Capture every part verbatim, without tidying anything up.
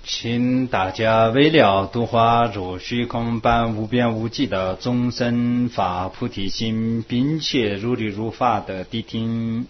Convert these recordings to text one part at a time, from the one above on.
请大家为了度化如虚空般无边无际的众生发菩提心，并且如理如法的谛听。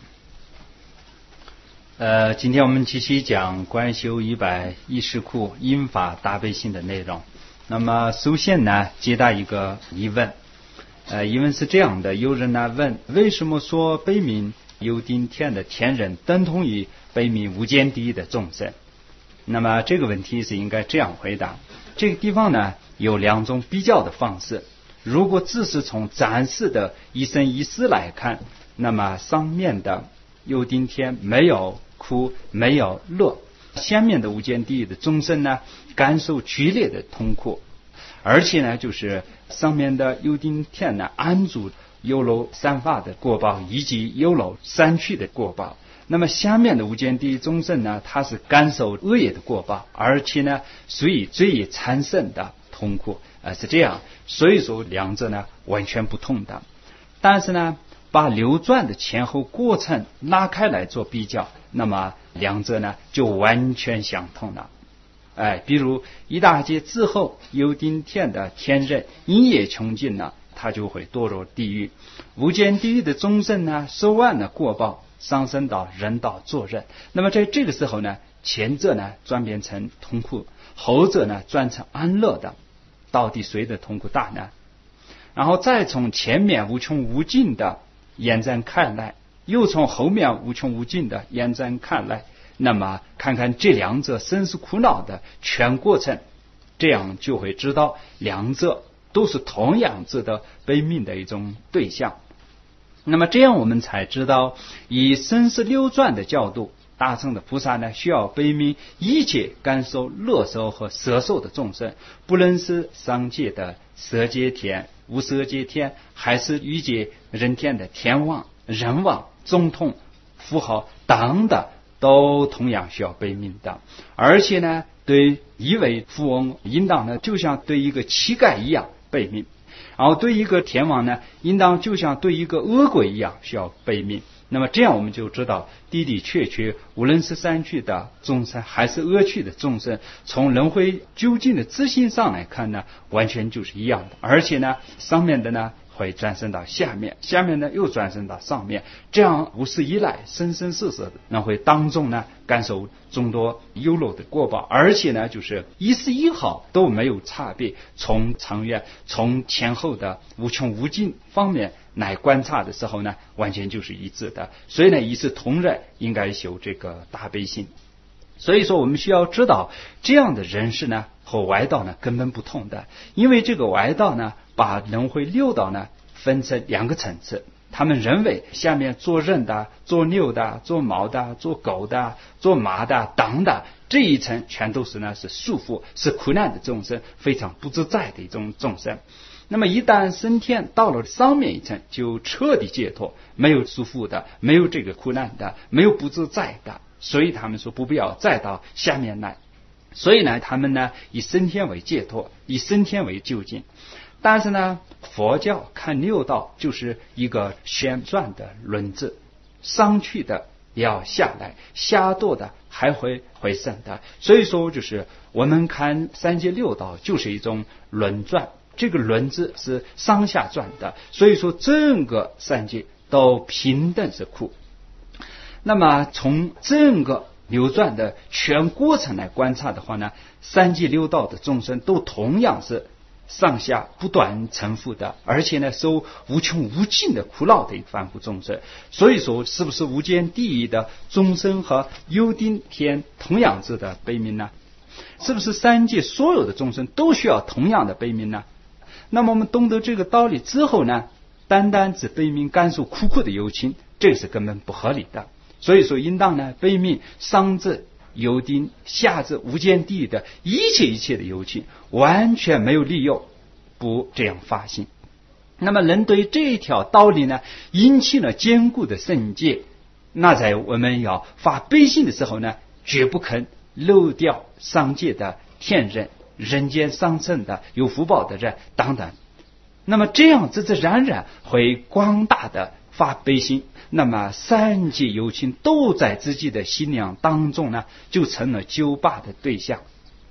呃，今天我们继续讲观修一百一十库因法大悲心的内容。那么首先呢，解答一个疑问。呃，疑问是这样的：有人呢问，为什么说悲悯有顶天的天人等同于悲悯无间地狱的众生？那么这个问题是应该这样回答。这个地方呢有两种比较的方式。如果只是从暂时的一生一世来看，那么上面的有顶天没有苦没有乐，下面的无间地狱的众生呢感受剧烈的痛苦，而且呢就是上面的有顶天呢安住优楼三法的果报以及优楼三趣的果报。那么下面的无间地狱众生呢，他是感受恶业的果报，而且呢所以最产生的痛苦，呃是这样。所以说两者呢完全不同的。但是呢把流转的前后过程拉开来做比较，那么两者呢就完全相同了。哎，比如一大劫之后，有顶天的天人因业穷尽了，他就会堕入地狱。无间地狱的众生呢，受完了果报，上升到人道做人。那么在这个时候呢，前者呢转变成痛苦，后者呢转成安乐的，到底谁的痛苦大呢？然后再从前面无穷无尽的延展看来，又从后面无穷无尽的延展看来，那么看看这两者生死苦恼的全过程，这样就会知道两者都是同样值得悲悯的一种对象。那么这样我们才知道，以生死流转的角度，大乘的菩萨呢需要悲悯一切感受乐受和色受的众生，不论是上界的色界天、无色界天，还是欲界人天的天王、人王、总统、富豪等等，都同样需要悲悯的。而且呢，对一位富翁应当呢就像对一个乞丐一样悲悯，然后对一个天王呢应当就像对一个恶鬼一样需要悲悯。那么这样我们就知道，的的确确无论是善趣的众生还是恶趣的众生，从轮回究竟的自性上来看呢，完全就是一样的。而且呢上面的呢会转生到下面，下面呢又转生到上面，这样无始以来生生世世的那会当中呢感受众多优乐的果报，而且呢就是一丝一毫都没有差别，从长远从前后的无穷无尽方面来观察的时候呢，完全就是一致的。所以呢一视同仁，应该修这个大悲心。所以说我们需要知道，这样的人士呢和外道呢根本不同的。因为这个外道呢把轮回六道呢分成两个层次，他们认为下面做人的、做牛的、做猫的、做狗的、做马的等的，这一层全都是呢是束缚、是苦难的众生，非常不自在的一种众生。那么一旦升天到了上面一层，就彻底解脱，没有束缚的，没有这个苦难的，没有不自在的。所以他们说不必要再到下面来。所以呢他们呢以升天为解脱，以升天为究竟。但是呢佛教看六道就是一个旋转的轮子，上去的要下来，下堕的还会回升的。所以说就是我们看三界六道就是一种轮转，这个轮子是上下转的，所以说整个三界都平等是苦。那么从整个流转的全过程来观察的话呢，三界六道的众生都同样是上下不断沉浮的，而且呢受无穷无尽的苦恼的一个凡夫众生。所以说是不是无间地狱的众生和有顶天同样值得悲悯呢？是不是三界所有的众生都需要同样的悲悯呢？那么我们懂得这个道理之后呢，单单只悲悯感受苦苦的有情，这是根本不合理的。所以说应当呢悲悯上至有顶下至无间地狱的一切一切的有情，完全没有理由不这样发心。那么能对这一条道理呢引起了坚固的圣戒，那在我们要发悲心的时候呢，绝不肯漏掉上界的天人、人间上乘的有福报的人等等。那么这样自自然然会广大的发悲心，那么三界有情都在自己的心量当中呢，就成了救拔的对象。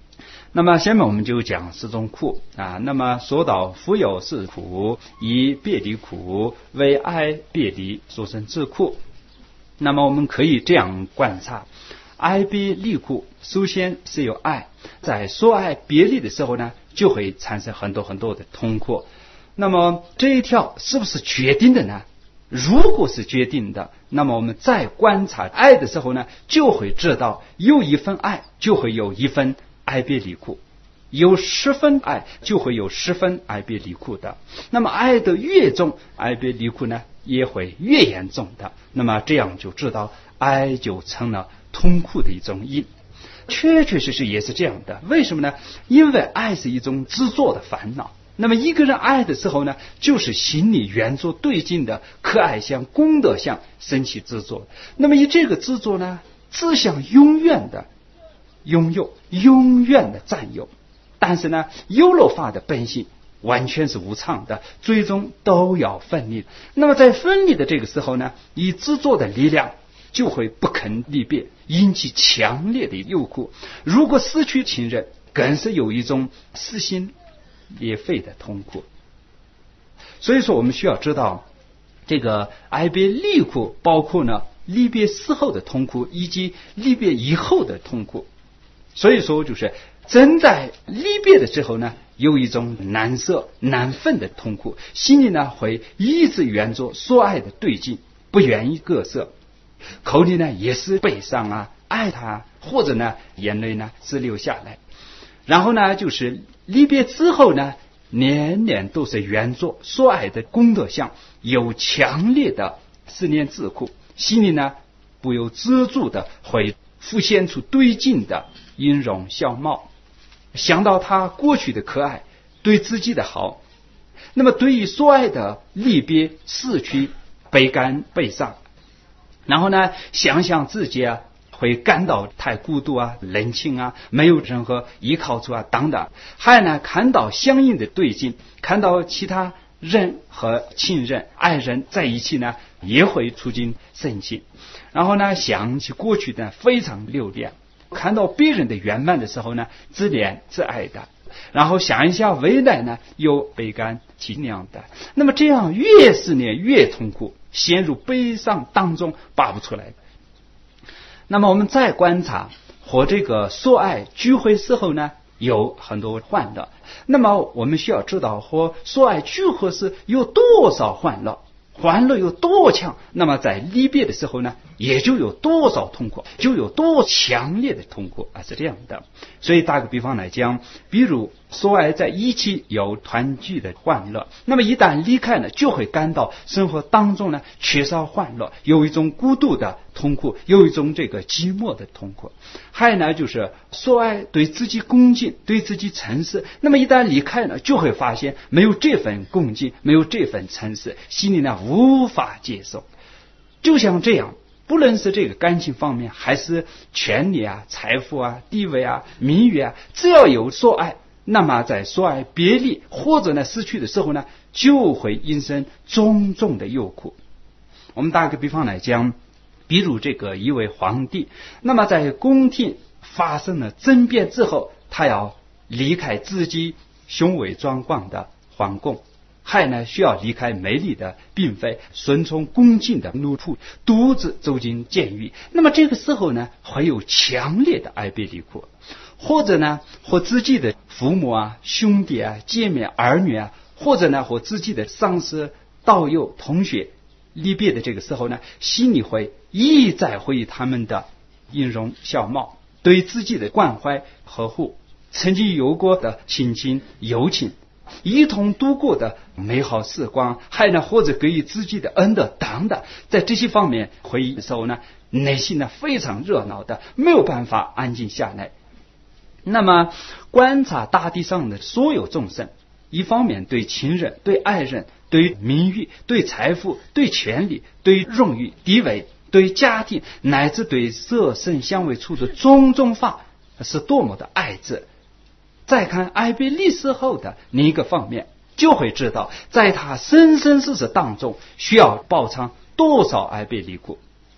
那么下面我们就讲四种苦啊。那么说到夫有四苦，以别离苦为爱别离所生之苦。那么我们可以这样观察，爱别离苦首先是有爱，在说爱别离的时候呢，就会产生很多很多的痛苦。那么这一条是不是决定的呢？如果是决定的，那么我们在观察爱的时候呢，就会知道有一份爱就会有一份爱别离苦，有十分爱就会有十分爱别离苦的。那么爱的越重，爱别离苦呢也会越严重的。那么这样就知道爱就成了痛苦的一种因。确确实实也是这样的。为什么呢？因为爱是一种执着的烦恼。那么一个人爱的时候呢，就是心里原作对劲的可爱相、功德相生起执着。那么以这个执着呢，只想永远的拥有，永远的占有。但是呢，有漏法的本性完全是无常的，最终都要分离。那么在分离的这个时候呢，以执着的力量就会不肯离别，引起强烈的忧苦。如果失去亲人，更是有一种撕心裂肺的痛苦。所以说我们需要知道，这个爱别离苦包括呢离别事后的痛苦以及离别以后的痛苦。所以说就是正在离别的时候呢，有一种难舍难分的痛苦，心里呢会一直缘着所爱的对境，不愿意割舍，口里呢也是悲伤啊，爱他，或者呢眼泪呢直流下来。然后呢就是离别之后呢，年年都是缘着所爱的功德相，有强烈的思念自苦，心里呢不由自主的会浮现出对境的音容笑貌，想到他过去的可爱，对自己的好，那么对于所爱的离别逝去悲感悲伤，然后呢想想自己啊会感到太孤独啊、冷清啊，没有任何依靠处啊等等。还呢看到相应的对境，看到其他人和亲人爱人在一起呢，也会促进生气。然后呢想起过去的非常留恋，看到别人的圆满的时候呢，自怜自爱的，然后想一下未来呢，有悲感凄凉的。那么这样越思念越痛苦，陷入悲伤当中拔不出来。那么我们再观察和这个所爱聚会时候呢，有很多欢乐。那么我们需要知道和所爱聚会时有多少欢乐，欢乐有多强，那么在离别的时候呢，也就有多少痛苦，就有多强烈的痛苦啊，是这样的。所以打个比方来讲，比如所爱在一起有团聚的欢乐，那么一旦离开呢，就会感到生活当中呢缺少欢乐，有一种孤独的痛苦，有一种这个寂寞的痛苦。还有呢就是所爱对自己恭敬，对自己诚实，那么一旦离开呢，就会发现没有这份恭敬，没有这份诚实，心里呢无法接受。就像这样，不论是这个感情方面，还是权利啊、财富啊、地位啊、名誉啊，只要有所爱，那么在所爱别离或者呢失去的时候呢，就会引生种种的忧苦。我们打个比方来讲，比如这个一位皇帝，那么在宫廷发生了争辩之后，他要离开自己雄伟壮观的皇宫，还呢需要离开美丽的嫔妃，顺从恭敬的奴仆，独自走进监狱。那么这个时候呢，会有强烈的爱别离苦。或者呢和自己的父母啊、兄弟啊、姐妹、儿女啊，或者呢和自己的上司、道友、同学离别的这个时候呢，心里会一再回忆他们的音容笑貌，对自己的关怀呵护，曾经有过的亲情友情，一同度过的美好时光，还呢或者给予自己的恩德等等，在这些方面回忆的时候呢，内心呢非常热闹的，没有办法安静下来。那么观察大地上的所有众生，一方面对亲人、对爱人、对名誉、对财富、对权力、对荣誉地位、对家庭，乃至对色身香味触的种种法，是多么的爱之。再看爱别离世后的另一个方面，就会知道在他生生世世当中需要饱尝多少爱别离苦。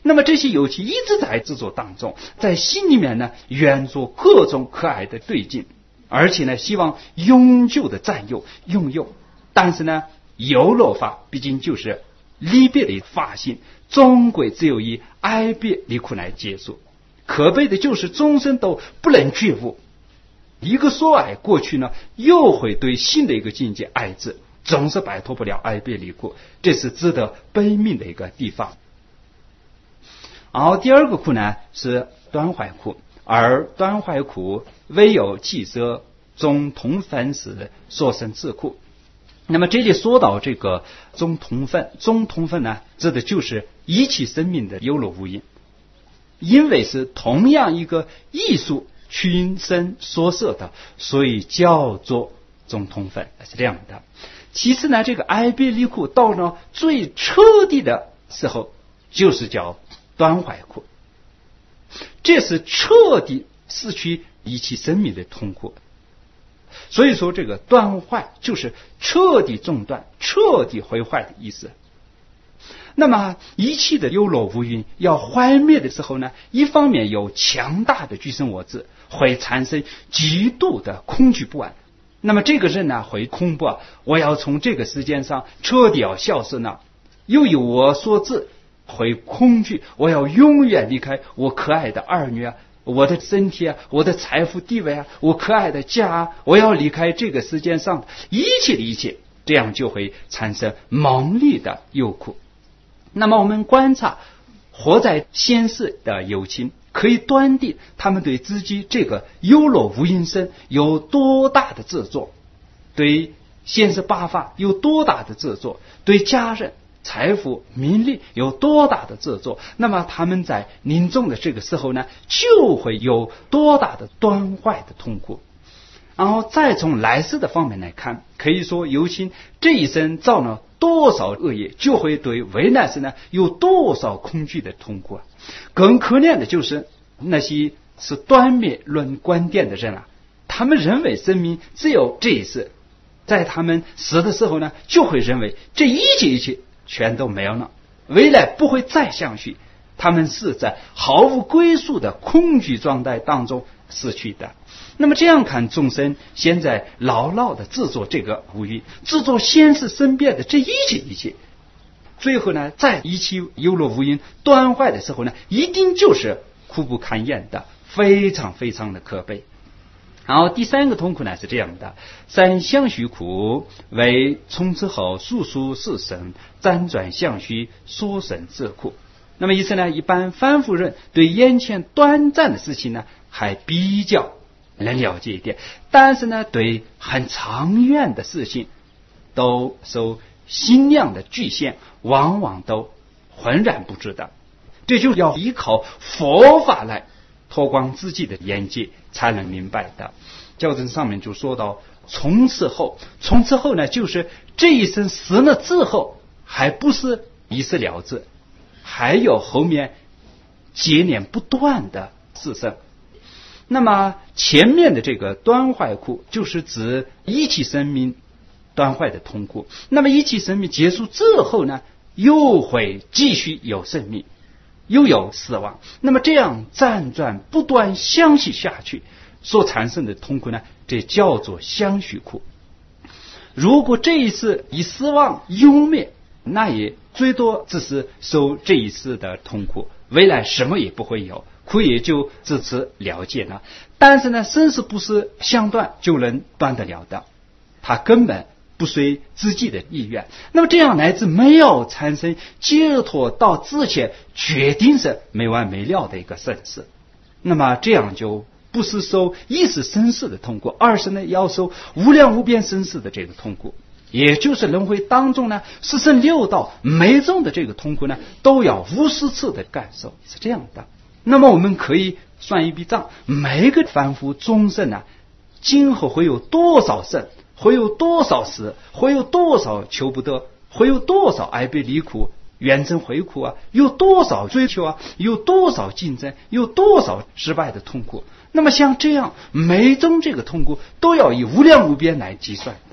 那么这些有情一直在制作当中，在心里面呢愿做各种可爱的对境，而且呢希望永久的占有拥有。但是呢有漏法毕竟就是离别的法性，终归只有以爱别离苦来结束。可悲的就是终生都不能觉悟，一个说爱过去呢，又会对新的一个境界爱字，总是摆脱不了爱别离苦，这是值得悲悯的一个地方。然后第二个苦呢是端坏苦，而端坏苦唯有气色中同分时所生之苦。那么这里说到这个中同分，中同分呢指的就是一切生命的有漏无因，因为是同样一个艺术群生所设的，所以叫做中同分，是这样的。其次呢，这个爱别离苦到了最彻底的时候，就是叫端坏苦，这是彻底失去一切生命的痛苦。所以说这个断坏就是彻底中断、彻底毁坏的意思。那么一切的有漏无云要坏灭的时候呢，一方面有强大的具身我执，会产生极度的恐惧不安。那么这个人呢会恐怖，我要从这个世间上彻底要消失呢，又有我所致，会恐惧我要永远离开我可爱的儿女啊，我的身体啊，我的财富地位啊，我可爱的家啊，我要离开这个世间上一切的一切，这样就会产生猛烈的忧苦。那么我们观察活在现世的有情，可以断定他们对自己这个有漏无因身有多大的执着，对现世八法有多大的执着，对家人财富名利有多大的执着，那么他们在临终的这个时候呢，就会有多大的端坏的痛苦。然后再从来世的方面来看，可以说有情这一生造了多少恶业，就会对未来世呢有多少恐惧的痛苦啊。更可怜的就是那些是断灭论观点的人啊，他们认为生命只有这一世，在他们死的时候呢，就会认为这一切一切全都没有了，未来不会再相续，他们是在毫无归宿的恐惧状态当中失去的。那么这样看，众生现在牢牢的制作这个无欲，制作现世身边的这一切一切，最后呢，在一切有漏无因断坏的时候呢，一定就是苦不堪言的，非常非常的可悲。然后第三个痛苦呢是这样的：三相续苦为从此后数数世生辗转相续所生之苦。那么意思呢，一般凡夫人对眼前短暂的事情呢还比较能了解一点，但是呢对很长远的事情都受心量的局限，往往都浑然不知的。这就要依靠佛法来脱光自己的眼界才能明白的。教证上面就说到从此后，从此后呢就是这一生死了之后，还不是一死了之，还有后面接连不断的世生。那么前面的这个端坏苦就是指一切生命端坏的痛苦，那么一切生命结束之后呢，又会继续有生命，又有死亡，那么这样辗转不断相续下去所产生的痛苦呢，这叫做相续苦。如果这一次以死亡永灭，那也最多只是受这一次的痛苦，未来什么也不会有，苦也就自此了结了。但是呢，生死不是想断就能断得了的，它根本不随自己的意愿。那么这样乃至没有产生解脱到之前，决定是没完没了的一个生死。那么这样就不是受一时生死的痛苦，而是呢要受无量无边生死的这个痛苦。也就是轮回当中呢，四生六道每种的这个痛苦呢，都要无数次的感受，是这样的。那么我们可以算一笔账，每个凡夫众生呢，今后会有多少生，会有多少死，会有多少求不得，会有多少爱别离苦、怨憎会苦啊，有多少追求啊，有多少竞争，有多少失败的痛苦。那么像这样每种这个痛苦都要以无量无边来计算的。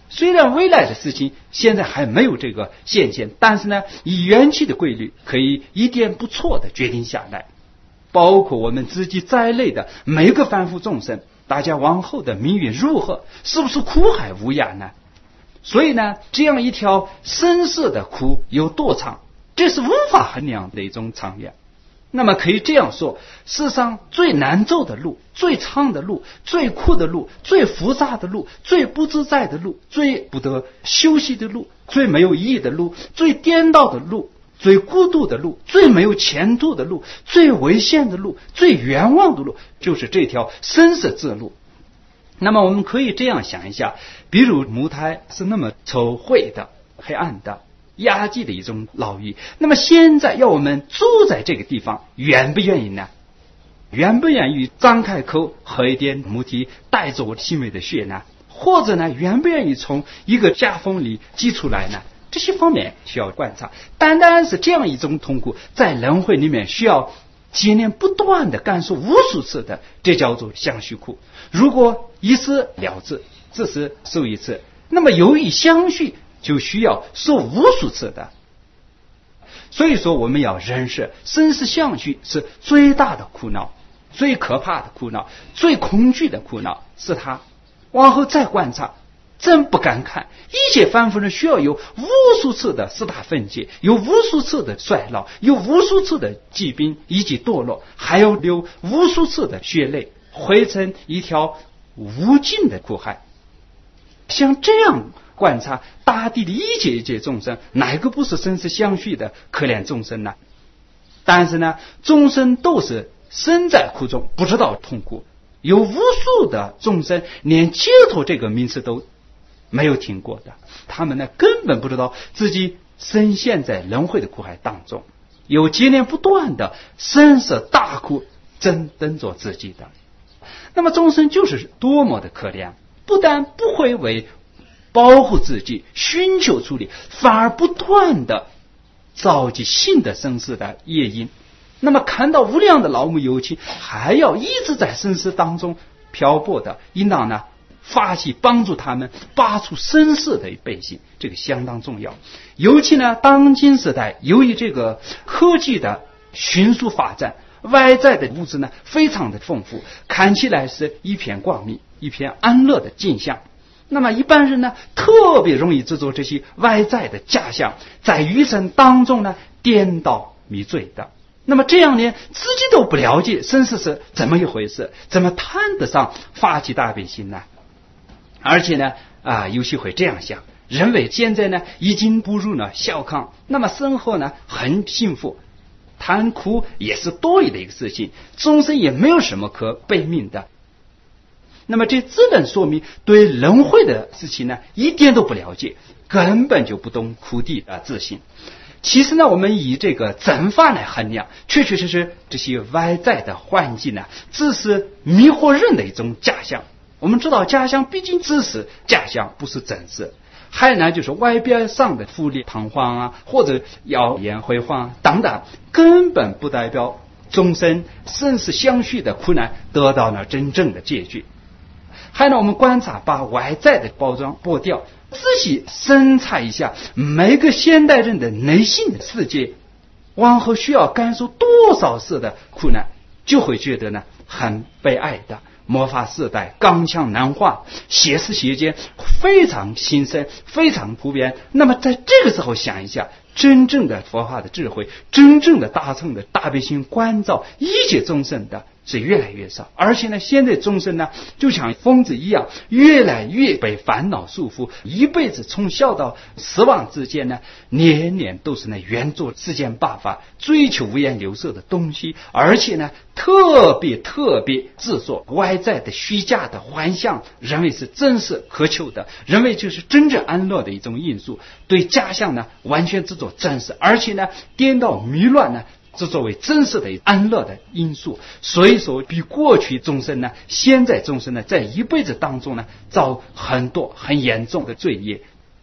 虽然未来的事情现在还没有这个现现，但是呢，以元气的规律可以一点不错的决定下来。包括我们自己在内的每个凡夫众生，大家往后的命运如何，是不是苦海无涯呢？所以呢，这样一条生死的苦有多长，这是无法衡量的一种长远。那么可以这样说，世上最难走的路，最长的路，最苦的路，最复杂的路，最不自在的路，最不得休息的路，最没有意义的路，最颠倒的路，最孤独的路，最没有前途的路，最危险的路，最冤枉的路，就是这条生死之路。那么我们可以这样想一下，比如木胎是那么丑晦的、黑暗的、压抑的一种牢狱，那么现在要我们住在这个地方，愿不愿意呢？愿不愿意张开口喝一点母体带走细微的血呢？或者呢，愿不愿意从一个夹缝里挤出来呢？这些方面需要观察。单单是这样一种痛苦，在轮回里面需要接连不断的感受无数次的，这叫做相续苦。如果一次了之，只是受一次，那么由于相续就需要受无数次的。所以说我们要认识生死相续是最大的苦恼，最可怕的苦恼，最恐惧的苦恼是它。往后再观察，真不敢看，一切凡夫人需要有无数次的四大分解，有无数次的衰老，有无数次的疾病以及堕落，还有流无数次的血泪，汇成一条无尽的苦海。像这样观察大地的一切一切众生，哪个不是生死相续的可怜众生呢？但是呢，众生都是身在苦中，不知道痛苦。有无数的众生连解脱这个名词都没有听过的，他们呢根本不知道自己深陷在轮回的苦海当中，有接连不断的生死大苦正等着自己的。那么众生就是多么的可怜，不但不会为保护自己寻求出路，反而不断的召集新的生死的业因。那么看到无量的老母有情还要一直在生死当中漂泊的，应当呢发起帮助他们拔出生死的背心，这个相当重要。尤其呢当今时代，由于这个科技的迅速发展，外在的物质呢非常的丰富，看起来是一片光明，一片安乐的景象。那么一般人呢特别容易制作这些外在的假象，在余生当中呢颠倒迷醉的。那么这样呢自己都不了解生死是怎么一回事，怎么谈得上发起大悲心呢？而且呢啊，有些会这样想，认为现在呢已经步入了小康，那么生活呢很幸福，谈苦也是多余的一个事情，终身也没有什么可悲悯的。那么这只能说明对轮回的事情呢一点都不了解，根本就不懂苦地的自信。其实呢，我们以这个正法来衡量，确确实实这些外在的环境呢只是迷惑人的一种假象。我们知道假象毕竟只是假象，不是真实。还有呢就是外表上的富丽堂皇啊，或者耀眼辉煌等等，根本不代表终身生死相续的苦难得到了真正的解决。还有呢，我们观察把外在的包装剥掉，仔细审查一下每个现代人的内心的世界，往后需要感受多少次的苦难，就会觉得呢很悲哀的。魔法时代刚强难化，邪思邪见非常兴盛，非常普遍。那么在这个时候想一下，真正的佛法的智慧，真正的大乘的大悲心关照一切众生的是越来越少。而且呢，现在众生呢就像疯子一样，越来越被烦恼束缚，一辈子从小到死亡之间呢，年年都是呢愿做世间八法，追求五颜六色的东西，而且呢特别特别制作外在的虚假的幻象，认为是真实可求的，认为就是真正安乐的一种因素，对假象呢完全制作真实，而且呢颠倒迷乱呢这作为真实的安乐的因素。所以说比过去众生呢，现在众生呢在一辈子当中呢造很多很严重的罪业。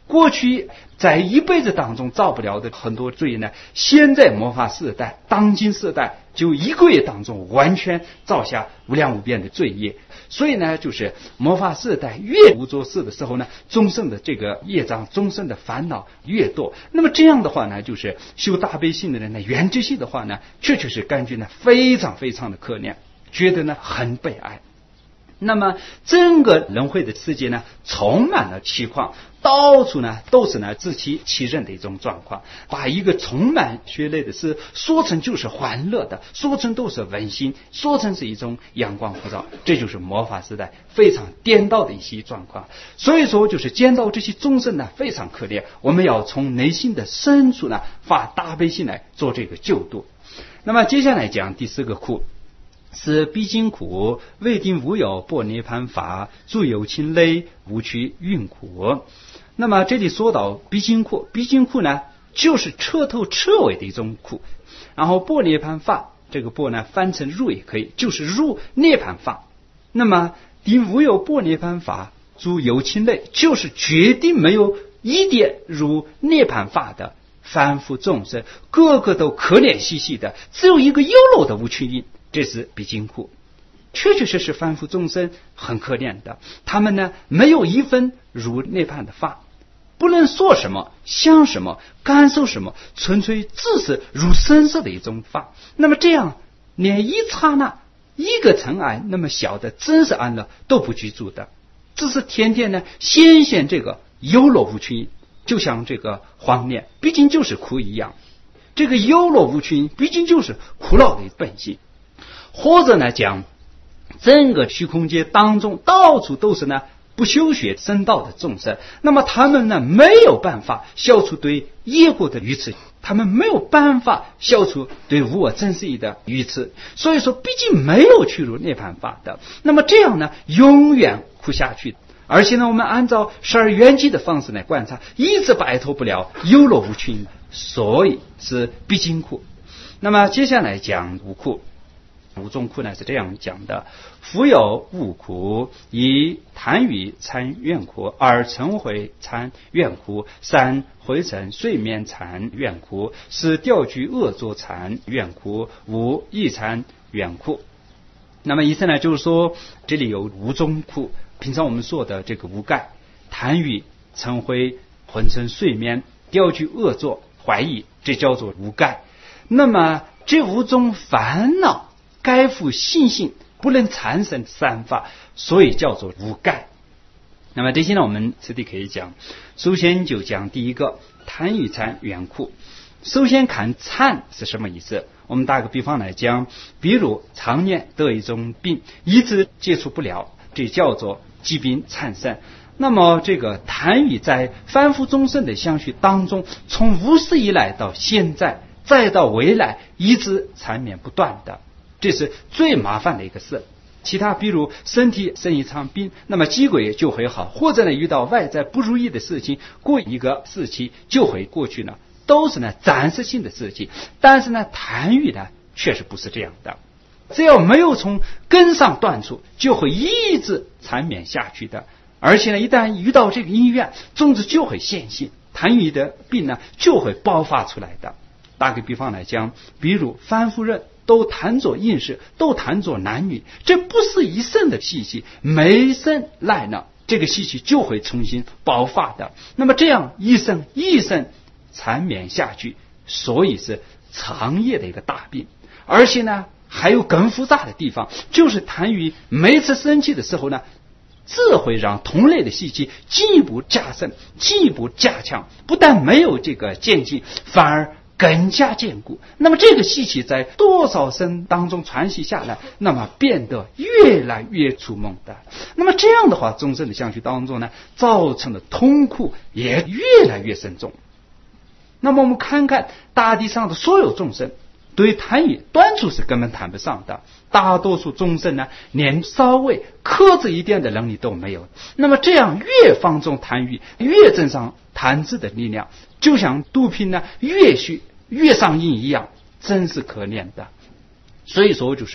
过去在一辈子当中造不了的很多罪呢，现在末法世代当今世代就一个月当中完全造下无量无边的罪业。所以呢，就是末法世代越无做事的时候呢，众生的这个业障，众生的烦恼越多。那么这样的话呢，就是修大悲心的人呢，缘觉系的话呢，确确实感觉呢非常非常的可怜，觉得呢很悲哀。那么整个轮回的世界呢，充满了虚况，到处呢都是呢自欺欺人的一种状况，把一个充满血泪的事说成就是欢乐的，说成都是温馨，说成是一种阳光普照，这就是末法时代非常颠倒的一些状况。所以说就是见到这些众生呢非常可怜，我们要从内心的深处呢发大悲心来做这个救度。那么接下来讲第四个苦，是必经苦，未定无有般涅盘法，诸有情类，无趣蕴苦。那么这里说到必经苦，必经苦呢就是彻头彻尾的一种苦。然后般涅盘法，这个般呢翻成入也可以，就是入涅盘法。那么定无有般涅盘法，诸有情类，就是决定没有一点入涅盘法的凡夫众生，个个都可怜兮兮的，只有一个优柔的无趣因，这是必经苦。确确实实凡夫众生很可怜的，他们呢没有一分入涅槃的法，不论说什么想什么感受什么，纯粹只是入声色的一种法。那么这样连一刹那一个尘埃那么小的真实安乐都不居住的，只是天天呢显现这个优柔无趣因，就像这个黄念毕竟就是苦一样，这个优柔无趣因毕竟就是苦恼的本性。或者呢讲整个虚空界当中到处都是呢不修学僧道的众生，那么他们呢没有办法消除对业果的愚痴，他们没有办法消除对无我真实义的愚痴，所以说毕竟没有去入涅槃法的，那么这样呢永远苦下去。而且呢我们按照十二缘起的方式来观察，一直摆脱不了优柔无趣因，所以是必经苦。那么接下来讲无苦，无中苦呢是这样讲的：夫有无苦，一贪欲参怨苦，二嗔恚参怨苦，三灰尘睡眠参怨苦，四钓具恶作参怨苦，五意参怨苦。那么意思呢就是说这里有五种苦，平常我们说的这个无盖、贪欲、嗔恚、昏沉睡眠、钓具恶作、怀疑，这叫做无盖。那么这五种烦恼该复信性不能产生三法，所以叫做无盖。那么这些呢我们此地可以讲，首先就讲第一个贪欲参怨苦。首先看参是什么意思，我们打个比方来讲，比如常年得一种病一直接触不了，这叫做疾病缠身。那么这个贪欲在凡夫众生的相续当中，从无始以来到现在再到未来一直缠绵不断的，这是最麻烦的一个事。其他比如身体生一场病，那么机会就会好，或者呢遇到外在不如意的事情，过一个时期就会过去呢，都是呢暂时性的事情。但是呢贪欲呢确实不是这样的，只要没有从根上断除，就会一直缠绵下去的。而且呢一旦遇到这个因缘，种子就会现性，贪欲的病呢就会爆发出来的。打个比方来讲，比如凡夫人都谈着应试，都谈着男女，这不是一生的习气，每生来呢这个习气就会重新爆发的。那么这样一生一生缠绵下去，所以是长夜的一个大病。而且呢还有更复杂的地方，就是贪欲每次生气的时候呢，这会让同类的习气进一步加深，进一步加强，不但没有这个渐进，反而更加坚固。那么这个习气在多少生当中传习下来，那么变得越来越粗猛的。那么这样的话，众生的相续当中呢，造成的痛苦也越来越深重。那么我们看看大地上的所有众生，对贪欲端处是根本谈不上的，大多数众生呢连稍微克制一点的能力都没有。那么这样越放纵贪欲，越增上贪执的力量，就像毒品呢越续越上瘾一样，真是可怜的。所以说就是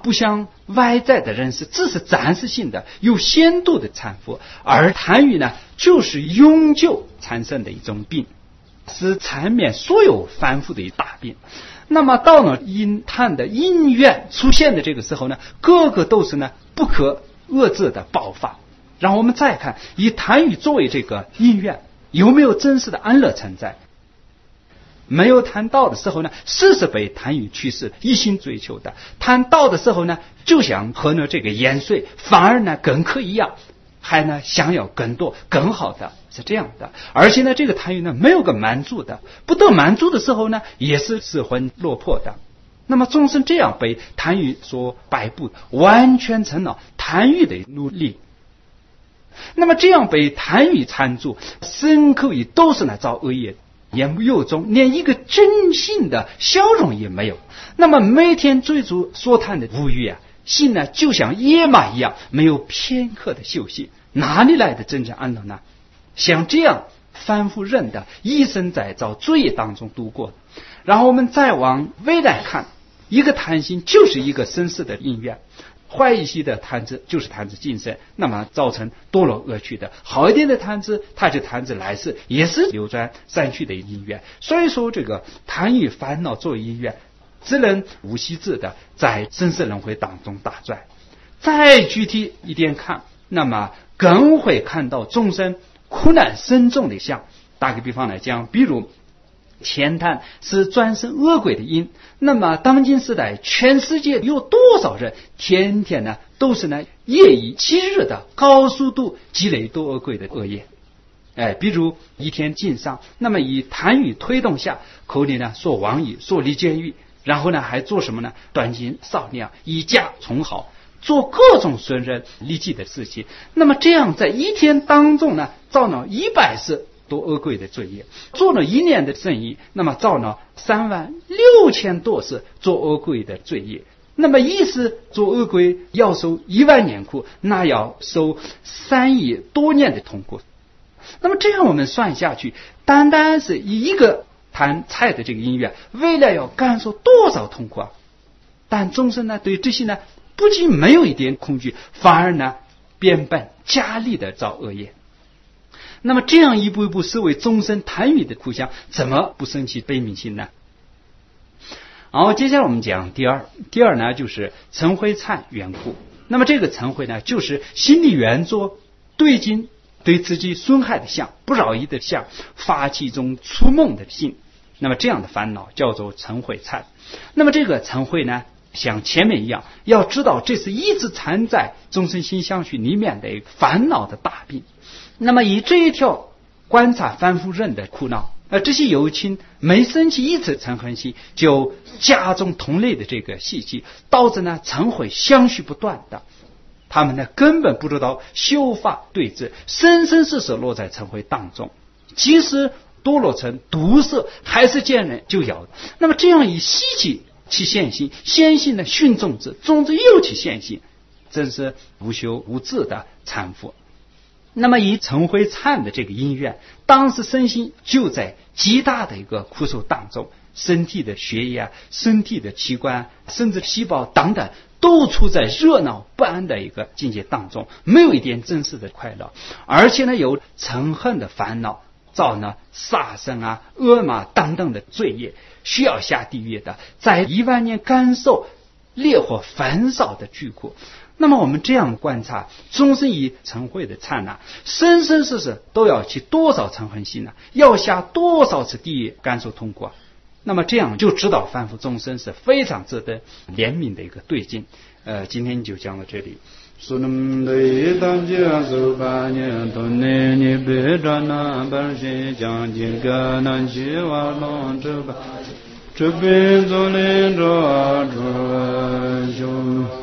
不像外在的认识只是暂时性的有限度的产物，而贪欲呢就是永久产生的一种病，是缠绵所有凡夫的一大病。那么到了因贪的因缘出现的这个时候呢，个个都是呢不可遏制的爆发。然后我们再看以贪欲作为这个因缘，有没有真实的安乐存在？没有贪道的时候呢，事是被贪欲驱使，一心追求的；贪道的时候呢，就想喝了这个盐水，反而呢更可以呀，还呢想要更多更好的，是这样的。而且呢，这个贪欲呢没有个满足的，不得满足的时候呢，也是失魂落魄的。那么众生这样被贪欲所摆布，完全成了贪欲的奴隶。那么这样被贪欲缠住，身口意都是来造恶业，言不由衷，连一个真心的笑容也没有。那么每天追逐所贪的物欲啊，心呢就像野马一样，没有片刻的休息，哪里来的真正安乐呢？像这样反复认的一生在造罪业当中度过。然后我们再往未来看，一个贪心就是一个生死的因缘，坏一些的贪执就是贪执今生，那么造成堕落恶趣的；好一点的贪执，它就贪执来世，也是流转散去的因缘。所以说，这个贪欲烦恼作为因缘，只能无休止的在生死轮回当中打转。再具体一点看，那么更会看到众生苦难深重的相。打个比方来讲，比如钱贪是转生恶鬼的因，那么当今时代全世界有多少人天天呢都是呢夜以继日的高速度积累多恶鬼的恶业。哎，比如一天经上，那么以贪欲推动下，口里呢说妄语，说离间欲，然后呢还做什么呢？短斤少量，以价从好，做各种损人利己的事情。那么这样在一天当中呢，造了一百世多恶鬼的罪业，做了一年的生意，那么造了三万六千多世做恶鬼的罪业。那么一世做恶鬼要受一万年苦，那要受三亿多年的痛苦。那么这样我们算下去，单单是一个贪财的这个因缘，未来要感受多少痛苦啊！但众生呢，对这些呢，不仅没有一点恐惧，反而呢，变本加厉的造恶业。那么这样一步一步视为众生贪欲的苦相，怎么不生起悲悯心呢？然后接下来我们讲第二，第二呢就是嗔恚忏缘故。那么这个嗔恚呢，就是心里缘着对境对自己损害的相，不饶益的相，发起一种粗梦的心。那么这样的烦恼叫做嗔恚忏。那么这个嗔恚呢，像前面一样，要知道这是一直缠在众生心相续里面的一个烦恼的大病。那么以这一条观察凡夫人的苦恼，而这些有情每生起一次嗔恨心，就加重同类的这个习气，导致呢嗔恚相续不断的。他们呢根本不知道修法对治，生生世世落在嗔恚当中，即使堕落成毒蛇，还是见人就咬。那么这样以习气其现行，现行呢训种子，种子又其现行，真是无休无止的缠缚。那么以嗔恚忏的这个因缘，当时身心就在极大的一个苦受当中，身体的血液啊，身体的器官，甚至细胞等等，都处在热闹不安的一个境界当中，没有一点真实的快乐。而且呢，有嗔恨的烦恼，造呢杀生啊、恶马等等的罪业，需要下地狱的，在一万年感受烈火焚烧的巨苦。那么我们这样观察，终生以嗔恚的忏呐，生生世世都要起多少嗔恨心呢？要下多少次地狱感受痛苦啊？那么这样就知道凡夫众生是非常值得怜悯的一个对境。呃，今天就讲到这里。这边做连着